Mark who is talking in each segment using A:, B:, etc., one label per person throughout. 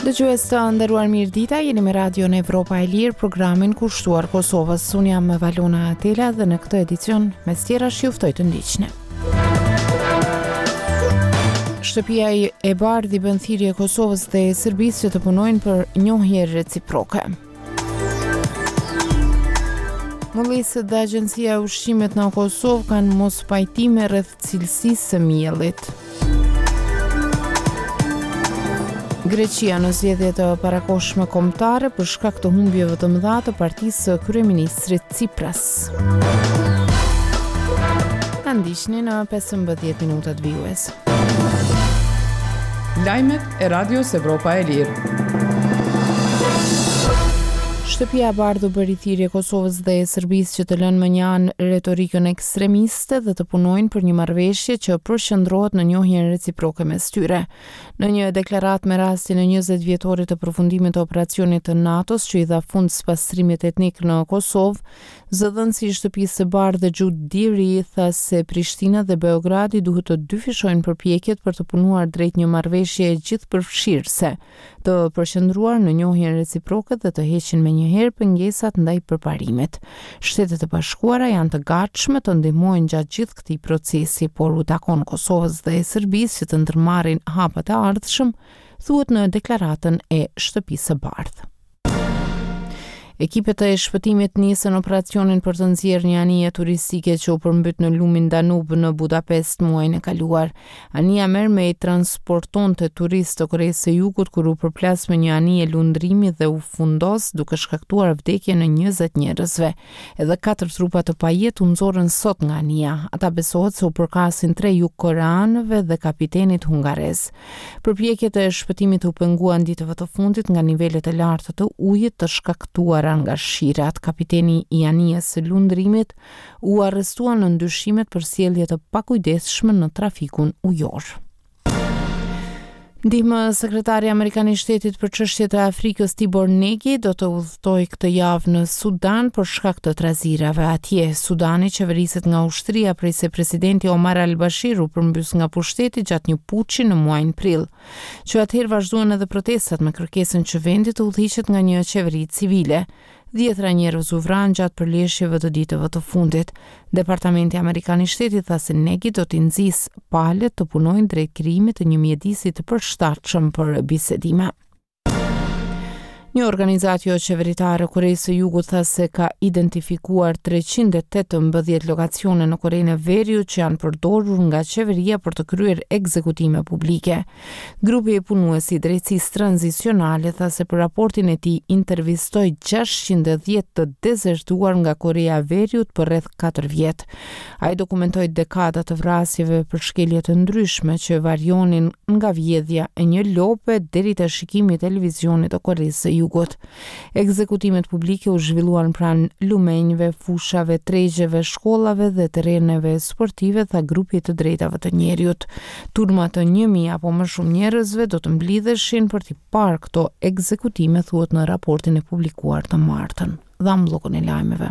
A: Dëgjues të nderuar mirëdita, jeni me Radion Evropa e Lirë, programin kushtuar Kosovës. Unë jam Valona Atela dhe në këtë edicion mes tjerash ju ftoj të ndiqni. Shtëpia e Bardhë i bën thirrje Kosovës dhe Serbisë që të punojnë për njohje reciproke. Mullisët dhe Agjencia e Ushqimit në Kosovë kanë mos pajtime rreth cilësisë së miellit. Greqia në zgjedhje të parakohshme kombëtare për shkak të humbjeve të mëdha të partisë së kryeministrit Tsipras. Na ndiqni në 15 minutat vijues.
B: Lajmet e Radios Evropa e Lirë.
A: Shtëpia e Bardhë bëri thirrje Kosovës dhe Serbisë që të lënë më një anë retorikën ekstremiste dhe të punojnë për një marrëveshje që përqendrohet në njohjen reciproke mes tyre. Në një deklaratë me rastin e 20 vjetorit të përfundimit të operacionit të NATO-s që i dha fund pastrimit etnik në Kosovë, zëdhënësi i Shtëpisë së Bardhë Gjut Diri tha se Prishtina dhe Beogradi duhet të dyfishojnë përpjekjet për të punuar drejt një marrëveshje gjithëpërfshirëse, të përqendruar në njohjen reciproke dhe të heqin menjëherë pengesat ndaj përparimit. Shtetet e Bashkuara janë të gatshme të ndihmojnë gjatë gjithë këtij procesi, por u takon Kosovës dhe Serbisë që të ndërmarrin hapat e ardhshëm, thuhet në deklaratën e Shtëpisë së Bardhë. Ekipet e shpëtimit nisën operacionin për të nxjerrë një anije turistike që u përmbyt në lumin Danub në Budapest muajin e kaluar. Anija Mermaid transportonte turistë të Koresë së Jugut kur u përplas me një anije lundrimi dhe u fundos duke shkaktuar vdekje në 20 njerëzve. Edhe 4 trupa të pajet u nxorën sot nga anija. Ata besohet se u përkasin 3 jugkoreanëve dhe kapitenit hungarez. Përpjekjet e shpëtimit u penguan ditëve të fundit nga nivelet e larta të ujit të shkaktuar nga shirat. Kapiteni i anijes së lundrimit u arrestua në ndyshimet për sjellje të pakujdesshme në trafikun ujor. Ndihmë sekretari amerikan i shtetit për çështjet e Afrikës Tibor Negi do të udhëtojë këtë javë në Sudan për shkak të trazirave atje. Sudani qeveriset nga ushtria prej se presidenti Omar al-Bashir u përmbys nga pushteti gjatë një puçi në muajin prill. Që atëherë vazhduan edhe protestat me kërkesën që vendi të udhëhiqet nga një qeveri civile. 10 njerëz u vranë gjatë përleshjeve të ditëve të fundit. Departamenti Amerikan i Shtetit tha se Negi do t'i nxjisë palët të punojnë drejt krijimit të një mjedisi të përshtatshëm për bisedime. Një organizatë jo qeveritare Koresë së Jugut tha se ka identifikuar 318 lokacione në Korenë e Veriut që janë përdorur nga qeveria për të kryer ekzekutime publike. Grupi i punuesi i drejtësisë tranzicionale tha se për raportin e tij intervistoi 610 të dezertuar nga Korea e Veriut për rreth 4 vjet. Ai dokumentoi dekada të vrasjeve për shkelje të ndryshme që varionin nga vjedhja e një lope deri te shikimi i televizionit të Koresë së Jugut. Ekzekutimet publike u zhvilluan pranë lumenjve, fushave, tregjeve, shkollave dhe terreneve sportive, tha grupi të drejtave të njerëzit. Turma të 1000 apo më shumë njerëzve do të mblidheshin për t'i parë këto ekzekutime, thuhet në raportin e publikuar të martën. Dham bllokun e lajmeve.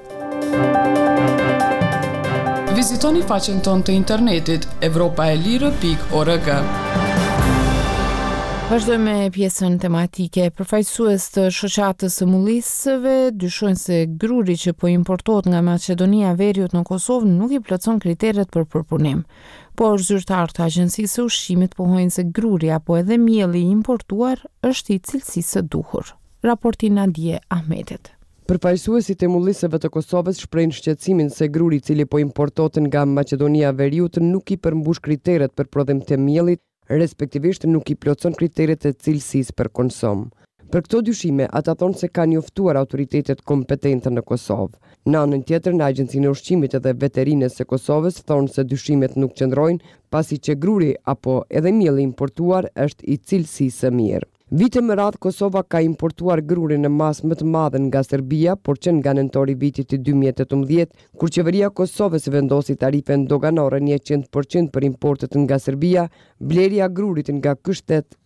B: Vizitoni faqen tonë të internetit europaelire.org.
A: Vazhdojmë me pjesën tematike. Përfaqësues të shoqatës së mullisëve dyshojnë se gruri që po importohet nga Maqedonia e Veriut në Kosovë nuk i plotson kriteret për përpunim. Por zyrtarët të Agjencisë së Ushqimit pohojnë se gruri apo edhe mielli i importuar është i cilësisë së duhur. Raporti Nadje Ahmedet.
C: Përfaqësuesit e mullisëve të Kosovës shprehin shqetësimin se gruri i cili po importohet nga Maqedonia e Veriut nuk i përmbush kriteret për prodhim të miellit, respektivisht nuk i plotson kriteret e cilësisë për konsum. Për këto dyshime, ata thonë se kanë njoftuar autoritetet kompetente në Kosovë. Në anën tjetër, në Agjencinë e Ushqimit dhe Veterines së Kosovës thonë se dyshimet nuk qëndrojnë, pasi që gruri apo edhe mielli importuar është i cilësisë së mirë. Vite më radh Kosova ka importuar gruri në masë më të madhe nga Serbia, por që nga nëntori vitit të 2018, kur qeveria e Kosovës vendosi tarife doganore 100% për importet nga Serbia, blerja e grurit nga ky shtet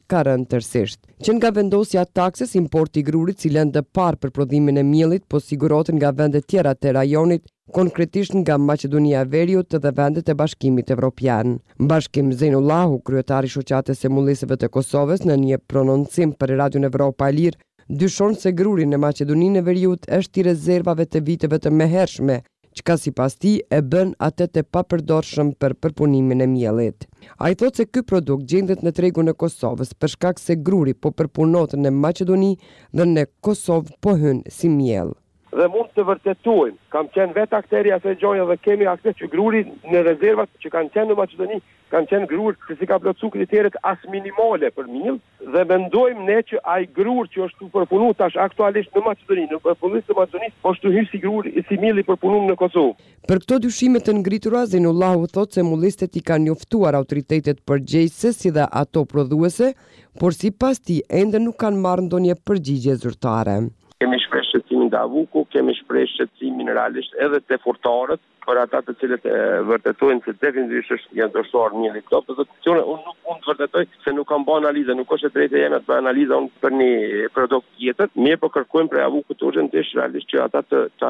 C: ka rënë tërësisht. Që nga vendosja takses, importi i grurit si lëndë parë për prodhimin e miellit, po sigurohet nga vendet tjera të rajonit, konkretisht nga Maqedonia e Veriut dhe vendet e Bashkimit Evropian. Bashkim Zejnullahu, kryetari i Shoqatës së Mullisëve të Kosovës, në një prononcim për Radion Evropa e Lirë, dyshon se gruri në Maqedoninë e Veriut është i rezervave të viteve të mëhershme, çka sipas tij e bën atë të papërdorshëm për përpunimin e miellit. Ai thotë se ky produkt gjendet në tregun e Kosovës për shkak se gruri po përpunohet në Maqedoni dhe në Kosovë po hyn si miell.
D: Dhe mund të vërtetojmë, kam qenë vetë akteri asaj gjoje dhe kemi akses që gruri në rezervat që kanë qenë në Maqedoni, kanë qenë grur që si ka plotësu kriteret as minimale për miell dhe mendojmë ne që ai grur që është përpunu tash aktualisht në Maqedoni, në përpunimit të Maqedonisë, po është hyrë si grur si mielli përpunuar në Kosovë.
C: Për këto dyshime të ngritura, Zejnullahu thotë se mullistët i kanë njoftuar autoritetet përgjegjëse si dhe ato prodhuese, por sipas tij ende nuk kanë marrë ndonjë përgjigje zyrtare.
D: Kemi shpreh shqetësimin të avuku, kemi shpreh shqetësimin realisht edhe të furtorët, për ata të cilët vërtetojnë se definitivisht janë dështuar mielli këto pozicione. Unë nuk mund të vërtetoj se nuk kam bërë analizë, nuk është e drejtë jeme të bëj analizë për një produkt tjetër. Mirë, po kërkojmë prej avukut urgjentisht realisht që ata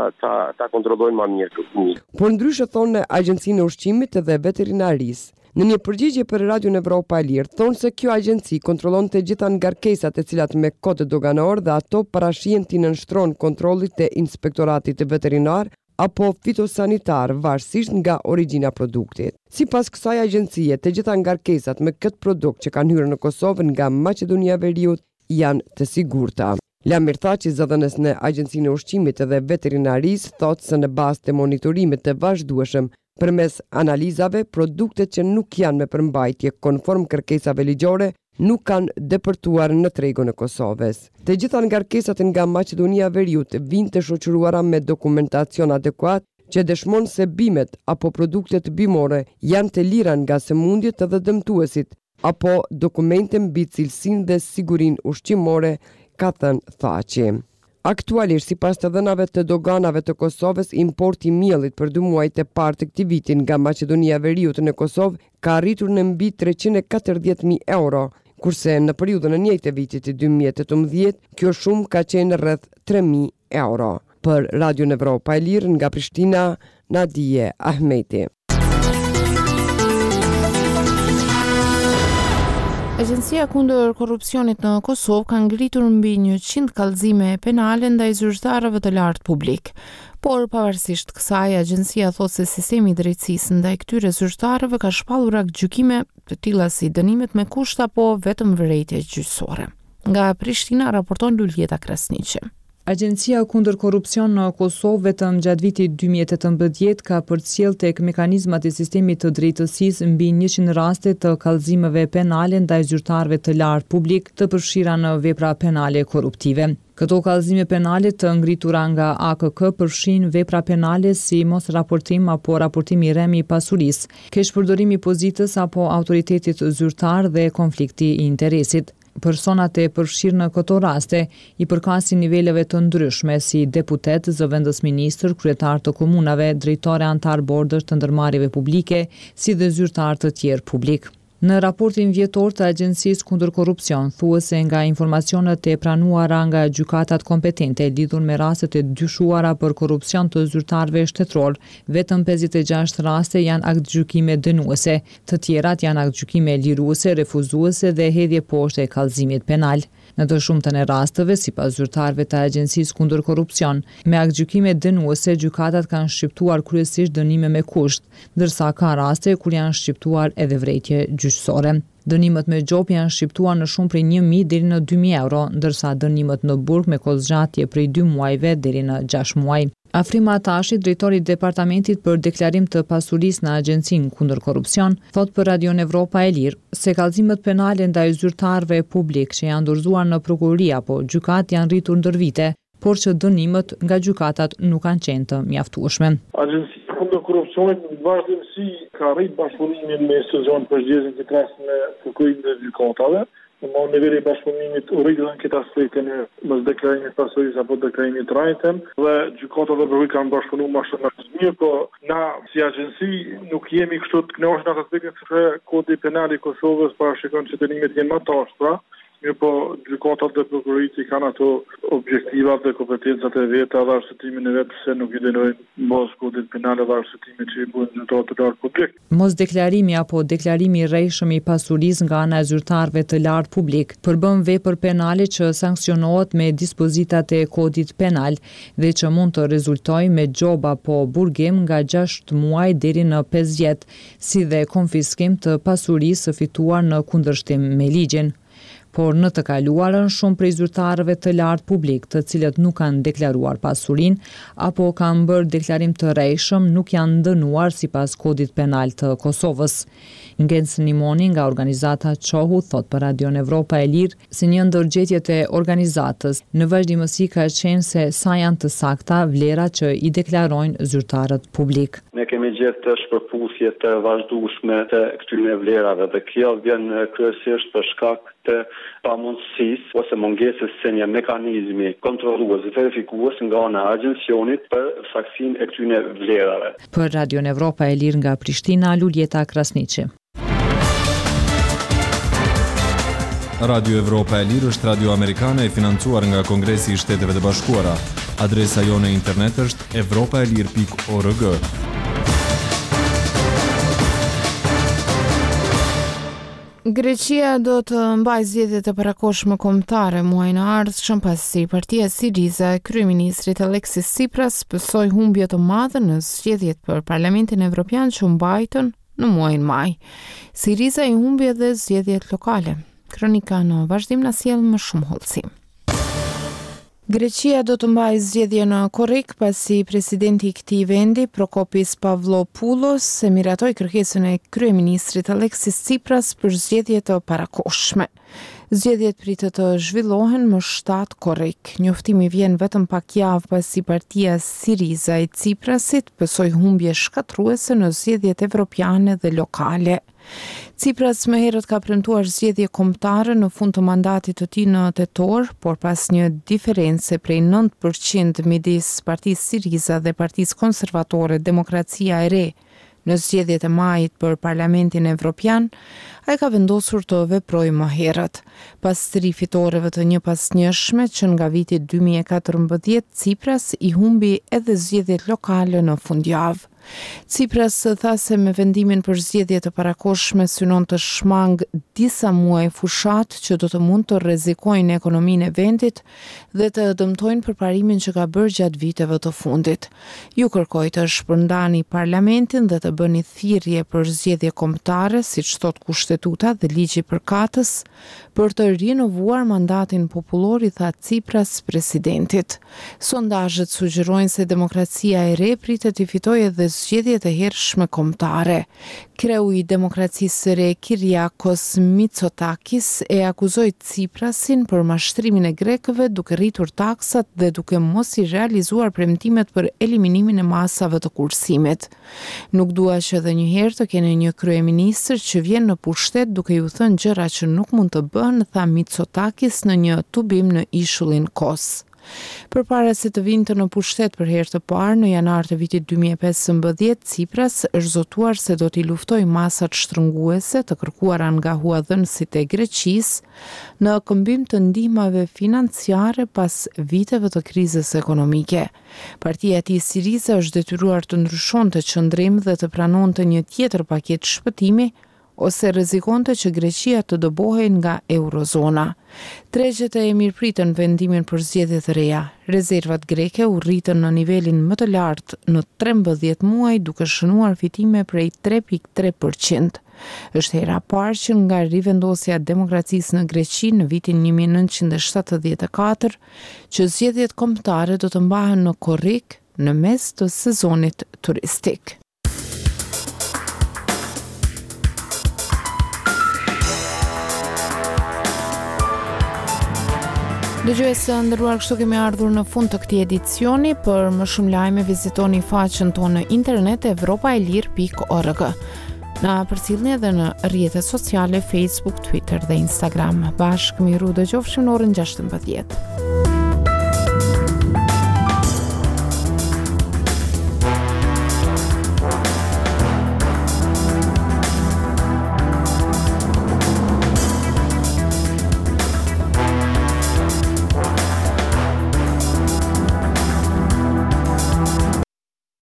D: ta kontrollojnë më mirë.
C: Por ndryshe thonë Agjencinë e Ushqimit dhe Veterinarisë. Në një përgjigje për Radion Evropa e Lirë, thonë se kjo agjenci kontrollon të gjitha ngarkesat e cilat me kod doganor dhe ato parashihen t'i nënshtron kontrollit të inspektoratit veterinar apo fitosanitar varësisht nga origjina produktit. Sipas kësaj agjencie, të gjitha ngarkesat me këtë produkt që kanë hyrë në Kosovë nga Maqedonia e Veriut janë të sigurta. Lamir Thaçi, zëdhënës në Agjencinë e Ushqimit dhe Veterinarisë, thotë se në bazë të monitorimit të vazhdueshëm përmes analizave, produktet që nuk janë me përmbajtje konform kërkesave ligjore nuk kanë depërtuar në tregun e Kosovës. Të gjitha ngarkesat nga Maqedonia e Veriut vijnë të shoqëruara me dokumentacion adekuat që dëshmon se bimet apo produktet bimore janë të lira nga sëmundjet dhe dëmtuesit, apo dokumente mbi cilësinë dhe sigurinë ushqimore, ka thënë Thaçi. Aktualisht, sipas të dhënave të doganave të Kosovës, importi i miellit për 2 muajt e parë të këtij viti nga Maqedonia e Veriut në Kosovë ka arritur në mbi 340.000 euro, kurse në periudhën e njëjtë të vitit 2018, kjo shumë ka qenë rreth 3.000 euro. Për Radion Evropa e Lirë nga Prishtina, Nadije Ahmeti.
A: Agjencia kundër korrupsionit në Kosovë ka ngritur mbi 100 kallëzime penale ndaj zyrtarëve të lartë publik. Por pavarësisht kësaj, agjencia thotë se sistemi i drejtësisë ndaj këtyre zyrtarëve ka shpallur gjykime të tilla si dënimet me kusht apo vetëm vërejtje gjyqësore. Nga Prishtina raporton Luljeta Krasniqi.
E: Agjencia kundër korrupsion në Kosovë vetëm gjatë vitit 2018 ka përcjell tek mekanizmat e sistemit të drejtësisë mbi 100 raste të kallëzimeve penale ndaj zyrtarëve të lartë publik të përfshira në vepra penale korruptive. Këto kallëzime penale të ngritura nga AKK përfshin vepra penale si mos raportim apo raportim i rrem i pasurisë, keq përdorim i pozitës apo autoritetit zyrtar dhe konflikti i interesit. Personat e përfshirë në këto raste i përkasin niveleve të ndryshme si deputet, zëvendës ministër, kryetar të komunave, drejtore antar bordësh të ndërmarrjeve publike, si dhe zyrtar të tjerë publik. Në raportin vjetor të Agjencisë kundër korrupsion, thuhet se nga informacionet e pranuara nga gjykatat kompetente lidhur me rastet e dyshuara për korrupsion të zyrtarëve shtetëror, vetëm 56 raste janë aktgjykime dënuese, të tjerat janë aktgjykime liruese, refuzuese dhe hedhje poshtë e kallëzimit penal. Në të shumtën e rasteve, sipas zyrtarëve të Agjencisë kundër korrupsion, me aktgjykime dënuese gjykatat kanë shqiptuar kryesisht dënime me kusht, ndërsa ka raste kur janë shqiptuar edhe vërejtje gjyqësore. Dënimet me gjop janë shqiptuar në shumë prej 1.000 deri në 2.000 euro, ndërsa dënimet në burg me kozgjatje prej 2 muajve deri në 6 muaj. Afrima Atashi, drejtori i departamentit për deklarim të pasurisë në Agjencinë kundër korrupsion, thot për Radion Evropa e Lirë se kallëzimet penale ndaj zyrtarëve publik që janë dorëzuar në prokurori apo gjykat janë rritur ndër vite, por që dënimet nga gjykatat nuk kanë qenë të mjaftueshme.
F: Agjencia kundër korrupsionit në vazhdimsi ka rrit bashkëpunimin me institucionet përgjegjëse të klasë me kërkimin e gjykatave Niveli i bashkëpunimit u rritën këtë aspektin e mos deklarimit pasurisë apo deklarimit rajtëm dhe gjykata dhe përvoj kanë bashkëpunu më shumë mirë, po na si agjensi nuk jemi kështu të kënaqur në atë aspektin se kodi penal i Kosovës parashikon që dënimet jenë më të ashpra. Mirë po, gjykatat dhe prokurorit i kanë ato objektivat dhe kompetencat e veta dhe arsëtimin e vetë se nuk i dënojnë mos kodit penale dhe arsëtimin që i buen zyrtarët të lartë publik.
E: Mos deklarimi apo deklarimi i rrejshëm i pasurisë nga ana e zyrtarëve të lartë publik përbën vepër penale që sankcionohet me dispozitat e kodit penal dhe që mund të rezultojë me gjob apo burgim nga 6 muaj deri në 5 vjet, si dhe konfiskim të pasurisë së fituar në kundërshtim me ligjin. Por në të kaluarën shumë prej zyrtarëve të lartë publik, të cilët nuk kanë deklaruar pasurinë apo kanë bërë deklarim të rrejshëm, nuk janë dënuar sipas kodit penal të Kosovës. Ngec Nimoni nga organizata Çohu thot për Radion Evropa e Lirë se një ndër gjetjet e organizatës në vazhdimësi ka qenë se sa janë të sakta vlerat që i deklarojnë zyrtarët publik.
G: Ne kemi gjetë shpërpusje të vazhdueshme të këtyre vlerave dhe kjo vjen kryesisht për shkak të pamundësisë ose mungesës së një mekanizmi kontrollues dhe verifikues nga ana e agjencionit për saktësinë e këtyre vlerave.
E: Për Radion Evropa e Lirë nga Prishtina, Luljeta Krasniqi.
H: Radio Evropa e Lirë është radio amerikane e financuar nga Kongresi i Shteteve të Bashkuara. Adresa jone internet është evropaelir.org.
A: Greqia do të mbajë zgjedhjet e parakohshme kombëtare muajin e ardhshëm pasi partia Syriza e kryeministrit Alexis Tsipras pësoi humbje të mëdha në zgjedhjet për Parlamentin Evropian që mbajtën në muajin maj. Syriza i humbi edhe zgjedhjet lokale. Kronika në vazhdim na sjell më shumë hollësi. Greqia do të mbajë zgjedhje në korrik pasi presidenti i këtij vendi, Prokopis Pavlopoulos, e miratoi kërkesën e kryeministrit Alexis Tsipras për zgjedhje të parakohshme. Zgjedhjet pritet të zhvillohen më 7 korrik. Njoftimi vjen vetëm pak javë pasi partia Syriza e Tsiprasit pësoi humbje shkatruese në zgjedhjet evropiane dhe lokale. Tsipras më herët ka premtuar zgjedhje kombëtare në fund të mandatit të tij në tetor, por pas një diferencë prej 9% midis Partisë Syriza dhe Partisë Konservatore Demokracia e Re në zgjedhjet e majit për Parlamentin Evropian, ai ka vendosur të veprojë më herët. Pas 3 fitoreve të njëpasnjëshme që nga viti 2014, Tsipras i humbi edhe zgjedhjet lokale në fundjavë. Tsipras tha se me vendimin për zgjedhje të parakohshme synon të shmang disa muaj fushat që do të mund të rrezikojnë ekonominë e vendit dhe të dëmtojnë përparimin që ka bërë gjatë viteve të fundit. Ju kërkoi të shpërndani parlamentin dhe të bëni thirrje për zgjedhje kombëtare, siç thot kushtetuta dhe ligji i përkatës, për të rinovuar mandatin popullor, i tha Tsipras presidentit. Sondazhet sugjerojnë se Demokracia e Re pritet të fitojë edhe zgjedhjet e hershme kombëtare. Kreu i Demokracisë së Re, Kyriakos Mitsotakis, e akuzoi Tsiprasin për mashtrimin e grekëve duke rritur taksat dhe duke mos i realizuar premtimet për eliminimin e masave të kursimit. Nuk dua që edhe një herë të keni një kryeministër që vjen në pushtet duke ju thënë gjëra që nuk mund të bëhen, tha Mitsotakis në një tubim në ishullin Kos. Përpara se të vinte në pushtet për herë të parë në janar të vitit 2015, Tsipras është zotuar se do t'i luftojë masat shtrënguese të kërkuara nga huadhënësit e Greqisë në këmbim të ndihmave financiare pas viteve të krizës ekonomike. Partia e tij Syriza është detyruar të ndryshonte qëndrim dhe të pranonte një tjetër paketë shpëtimi, ose rrezikonte që Greqia të dobohej nga eurozona. Tregjet e mirëpritën vendimin për zgjedhje të reja. Rezervat greke u rritën në nivelin më të lartë në 13 muaj duke shënuar fitime prej 3.3%. Është hera e parë që nga rivendosja e demokracisë në Greqi në vitin 1974 që zgjedhjet kombëtare do të mbahen në korrik në mes të sezonit turistik. Dëgjues të nderuar, kështu kemi ardhur në fund të këtij edicioni. Për më shumë lajme vizitoni faqen tonë në internet evropaelir.org. Na përcjellni edhe në rrjetet sociale Facebook, Twitter dhe Instagram. Bashkë miru dëgjofshim në orën 16.